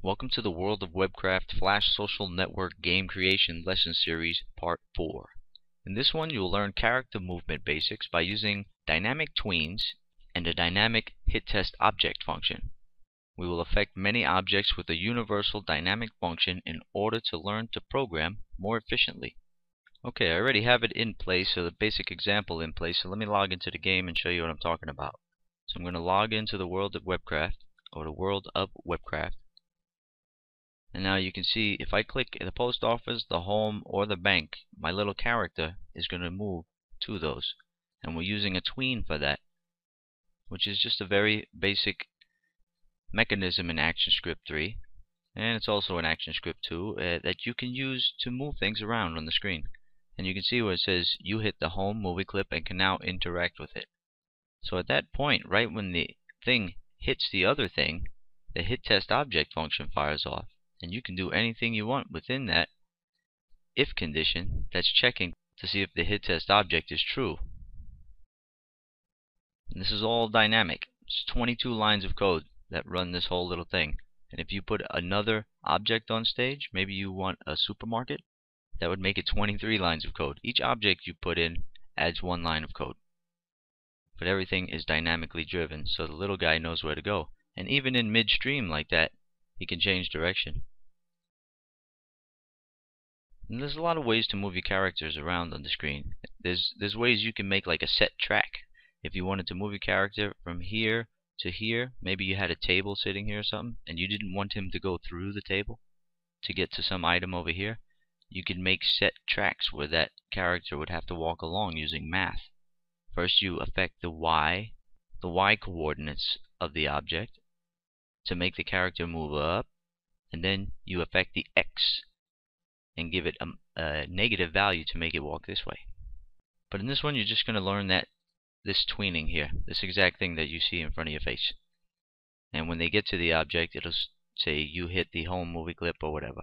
Welcome to the World of Webcraft Flash Social Network Game Creation Lesson Series Part 4. In this one you will learn character movement basics by using dynamic tweens and a dynamic hitTestObject function. We will affect many objects with a universal dynamic function in order to learn to program more efficiently. Okay, I already have it in place, so the basic example in place, so let me log into the game and show you what I'm talking about. So I'm going to log into the World of Webcraft, or the World of Webcraft. And now you can see if I click the post office, the home, or the bank, my little character is going to move to those. And we're using a tween for that, which is just a very basic mechanism in ActionScript 3. And it's also in ActionScript 2 that you can use to move things around on the screen. And you can see where it says you hit the home movie clip and can now interact with it. So at that point, right when the thing hits the other thing, the hitTestObject function fires off. And you can do anything you want within that if condition that's checking to see if the hitTestObject is true. And this is all dynamic. It's 22 lines of code that run this whole little thing. And if you put another object on stage, maybe you want a supermarket, that would make it 23 lines of code. Each object you put in adds 1 line of code. But everything is dynamically driven, so the little guy knows where to go. And even in midstream like that, he can change direction. And there's a lot of ways to move your characters around on the screen. There's ways you can make like a set track. If you wanted to move your character from here to here, maybe you had a table sitting here or something, and you didn't want him to go through the table to get to some item over here, you can make set tracks where that character would have to walk along using math. First you affect the Y coordinates of the object to make the character move up, and then you affect the X and give it a negative value to make it walk this way. But in this one you're just going to learn that this tweening here, this exact thing that you see in front of your face. And when they get to the object, it'll say you hit the home movie clip or whatever.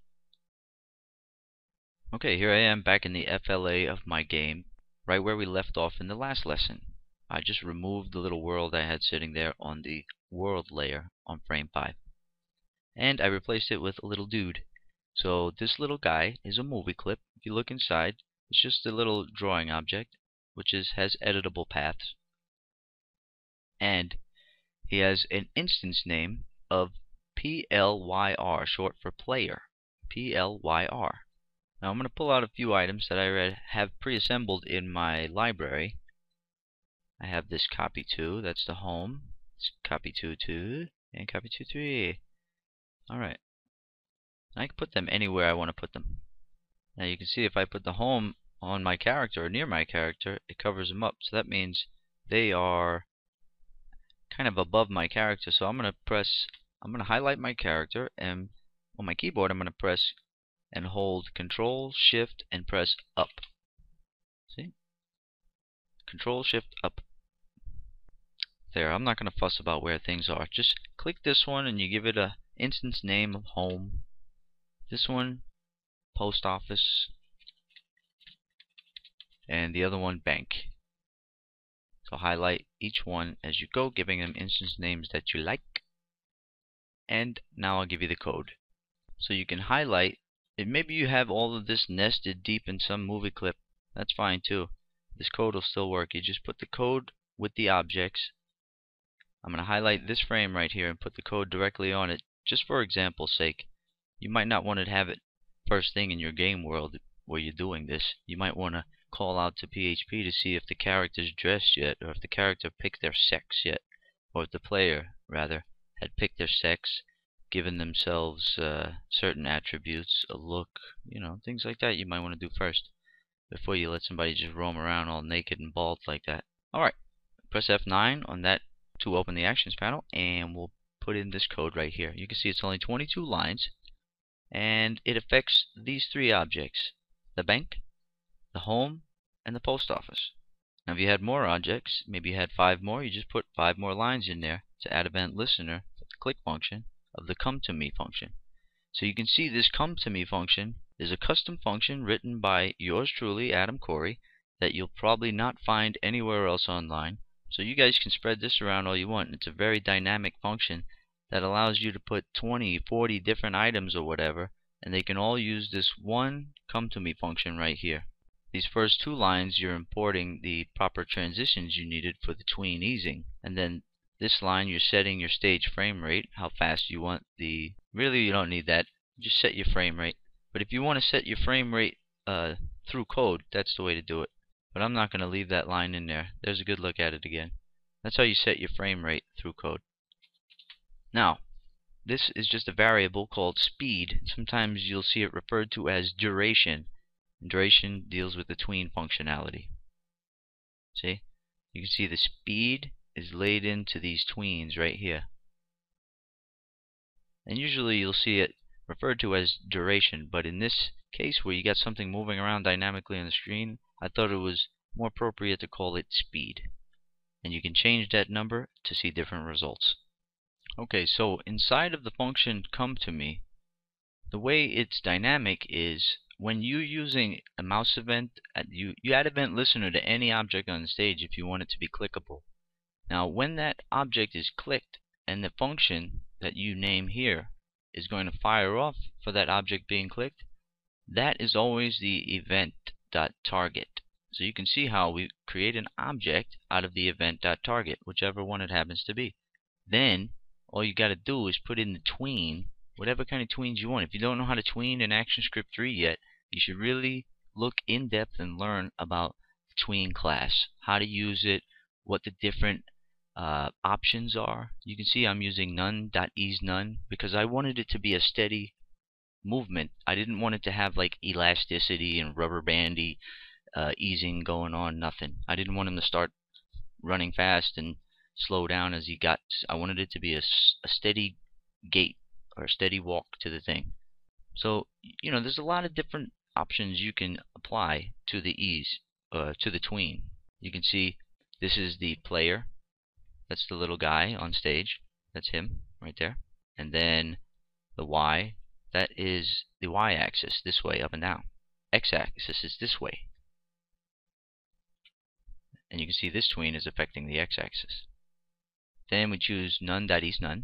Okay, here I am back in the FLA of my game, right where we left off in the last lesson. I just removed the little world I had sitting there on the world layer on frame 5. And I replaced it with a little dude. So this little guy is a movie clip. If you look inside, it's just a little drawing object which has editable paths. And he has an instance name of PLYR, short for player. PLYR. Now I'm going to pull out a few items that I have pre-assembled in my library. I have this copy 2, that's the home. It's copy 2, and copy 2, 3. Alright. I can put them anywhere I want to put them. Now you can see if I put the home on my character or near my character, it covers them up. So that means they are kind of above my character. So I'm going to highlight my character, and on my keyboard I'm going to press and hold Control, Shift, and press up. See? Control, Shift, up. There, I'm not going to fuss about where things are. Just click this one and you give it a instance name of home. This one, post office. And the other one, bank. So highlight each one as you go, giving them instance names that you like. And now I'll give you the code. So you can highlight. Maybe you have all of this nested deep in some movie clip. That's fine too. This code will still work. You just put the code with the objects. I'm going to highlight this frame right here and put the code directly on it, just for example's sake. You might not want to have it first thing in your game world where you're doing this. You might want to call out to PHP to see if the character's dressed yet, or if the character picked their sex yet, or if the player, rather, had picked their sex, given themselves certain attributes, a look, things like that you might want to do first before you let somebody just roam around all naked and bald like that. Alright, press F9 on that to open the actions panel, and we'll put in this code right here. You can see it's only 22 lines, and it affects these 3 objects: the bank, the home, and the post office. Now if you had more objects, maybe you had 5 more, you just put 5 more lines in there to add event listener, the click function of the come to me function. So you can see this come to me function is a custom function written by yours truly, Adam Corey, that you'll probably not find anywhere else online. So you guys can spread this around all you want. It's a very dynamic function that allows you to put 20, 40 different items or whatever, and they can all use this one come to me function right here. These first two lines, you're importing the proper transitions you needed for the tween easing, and then this line you're setting your stage frame rate, how fast you want the... Really, you don't need that. Just set your frame rate. But if you want to set your frame rate through code, that's the way to do it. But I'm not going to leave that line in there. There's a good look at it again. That's how you set your frame rate through code. Now, this is just a variable called speed. Sometimes you'll see it referred to as duration. Duration deals with the tween functionality. See? You can see the speed is laid into these tweens right here. And usually you'll see it referred to as duration, but in this case where you got something moving around dynamically on the screen, I thought it was more appropriate to call it speed. And you can change that number to see different results. Okay, so inside of the function come to me, the way it's dynamic is when you're using a mouse event, you add event listener to any object on the stage if you want it to be clickable. Now when that object is clicked and the function that you name here is going to fire off for that object being clicked, that is always the event.target. So you can see how we create an object out of the event.target, whichever one it happens to be. Then all you got to do is put in the tween, whatever kind of tweens you want. If you don't know how to tween in ActionScript 3 yet, you should really look in depth and learn about the tween class, how to use it, what the different options are. You can see I'm using none.easeNone because I wanted it to be a steady movement. I didn't want it to have like elasticity and rubber bandy easing going on, nothing. I didn't want him to start running fast and slow down as he got. I wanted it to be a steady gait or a steady walk to the thing. So, you know, there's a lot of different options you can apply to the ease, to the tween. You can see this is the player. That's the little guy on stage. That's him right there. And then the Y, that is the Y-axis, this way, up and down. X-axis is this way. And you can see this tween is affecting the X-axis. Then we choose none.easeNone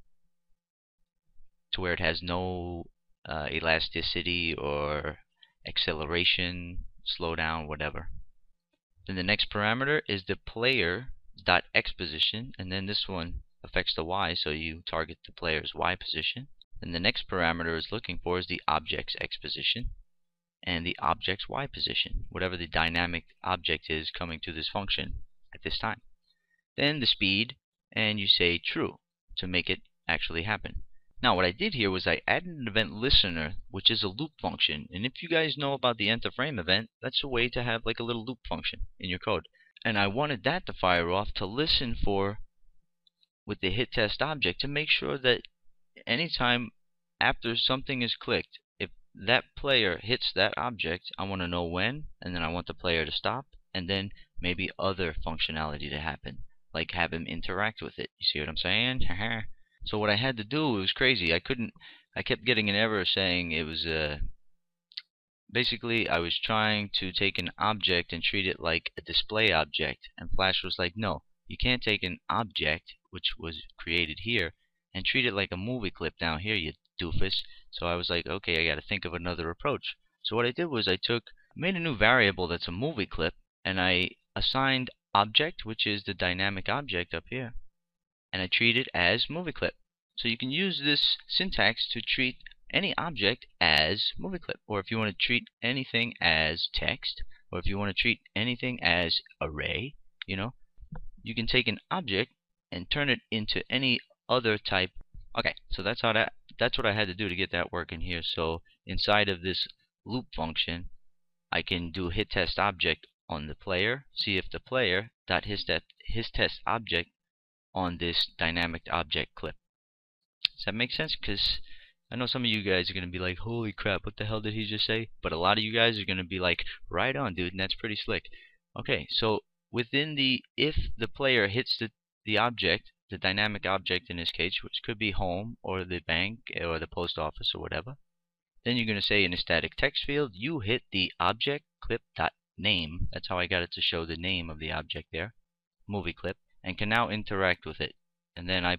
to where it has no elasticity or acceleration, slowdown, whatever. Then the next parameter is the player.x position, and then this one affects the Y, so you target the player's Y position. Then the next parameter is looking for is the object's X position and the object's Y position, whatever the dynamic object is coming to this function at this time. Then the speed, and you say true to make it actually happen. Now what I did here was I added an event listener, which is a loop function. And if you guys know about the enter frame event, that's a way to have like a little loop function in your code. And I wanted that to fire off to listen for, with the hit test object, to make sure that anytime after something is clicked, if that player hits that object, I want to know when, and then I want the player to stop, and then maybe other functionality to happen, like have him interact with it. You see what I'm saying? So what I had to do, it was crazy. I kept getting an error saying it was basically I was trying to take an object and treat it like a display object, and Flash was like, no, you can't take an object which was created here and treat it like a movie clip down here, you doofus. So I was like, okay, I got to think of another approach. So what I did was I made a new variable that's a movie clip, and I assigned object, which is the dynamic object up here, and I treat it as movie clip. So you can use this syntax to treat any object as movie clip, or if you want to treat anything as text, or if you want to treat anything as array, you know, you can take an object and turn it into any other type. Okay, so that's what I had to do to get that working here. So inside of this loop function, I can do hit test object on the player, see if the player dot his test object on this dynamic object clip. Does that make sense? Because I know some of you guys are going to be like, holy crap, what the hell did he just say? But a lot of you guys are going to be like, right on, dude, and that's pretty slick. Okay, so within the, if the player hits the object, the dynamic object in this case, which could be home or the bank or the post office or whatever, then you're going to say in a static text field, you hit the object clip.name. That's how I got it to show the name of the object there, movie clip, and can now interact with it. And then I put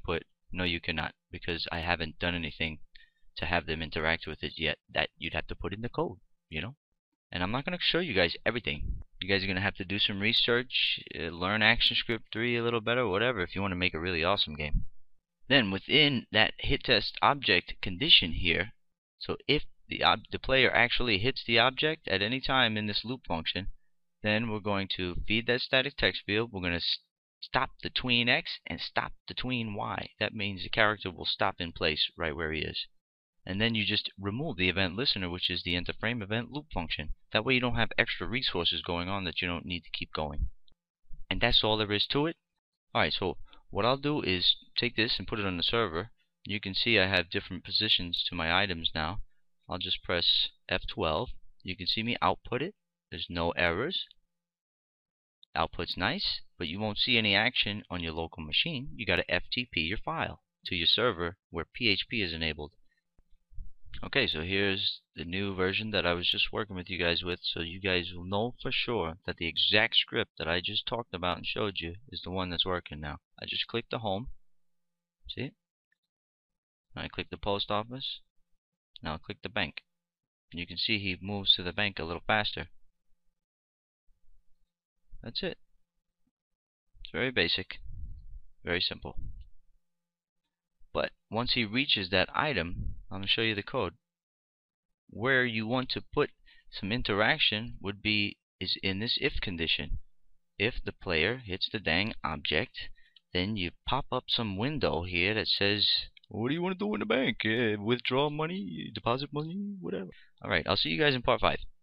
No, you cannot, because I haven't done anything to have them interact with it yet. That you'd have to put in the code, you know? And I'm not going to show you guys everything. You guys are going to have to do some research, learn ActionScript 3 a little better, whatever, if you want to make a really awesome game. Then within that hitTestObject condition here, so if the player actually hits the object at any time in this loop function, then we're going to feed that static text field. We're going to stop the tween X and stop the tween Y. That means the character will stop in place right where he is. And then you just remove the event listener, which is the enter_frame event loop function. That way you don't have extra resources going on that you don't need to keep going. And that's all there is to it. Alright, so what I'll do is take this and put it on the server. You can see I have different positions to my items now. I'll just press F12. You can see me output it. There's no errors. Output's nice, but you won't see any action on your local machine. You got to FTP your file to your server where PHP is enabled. Okay, so here's the new version that I was just working with you guys with, so you guys will know for sure that the exact script that I just talked about and showed you is the one that's working now. I just click the home. See? I click the post office. Now I click the bank. You can see he moves to the bank a little faster. That's it. It's very basic, very simple. But once he reaches that item, I'm going to show you the code. Where you want to put some interaction is in this if condition. If the player hits the dang object, then you pop up some window here that says, what do you want to do in the bank? Withdraw money, deposit money, whatever. Alright, I'll see you guys in part 5.